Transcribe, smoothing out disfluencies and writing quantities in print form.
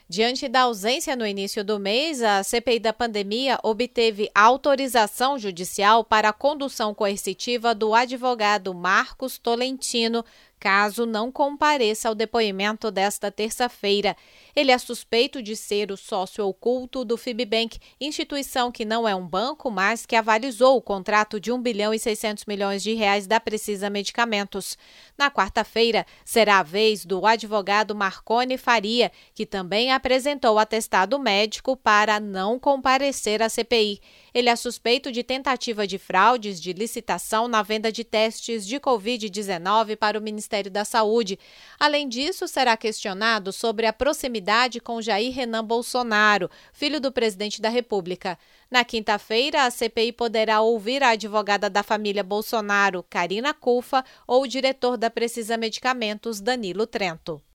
Diante da ausência no início do mês, a CPI da pandemia obteve autorização judicial para a condução coercitiva do advogado Marcos Tolentino, caso não compareça ao depoimento desta terça-feira. Ele é suspeito de ser o sócio oculto do Fibbank, instituição que não é um banco, mas que avalizou o contrato de R$ 1,6 bilhão da Precisa Medicamentos. Na quarta-feira, será a vez do advogado Marcone Faria, que também apresentou atestado médico para não comparecer à CPI. Ele é suspeito de tentativa de fraudes de licitação na venda de testes de Covid-19 para o Ministério da Saúde. Além disso, será questionado sobre a proximidade com Jair Renan Bolsonaro, filho do presidente da República. Na quinta-feira, a CPI poderá ouvir a advogada da família Bolsonaro, Karina Cufa, ou o diretor da Precisa Medicamentos, Danilo Trento.